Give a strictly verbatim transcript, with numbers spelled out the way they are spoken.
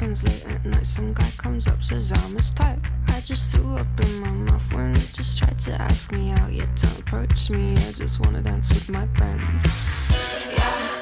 seconds late at night, some guy comes up, says I'm his type. I just threw up in my mouth when he just tried to ask me out. Yeah, don't approach me, I just wanna dance with my friends. Yeah.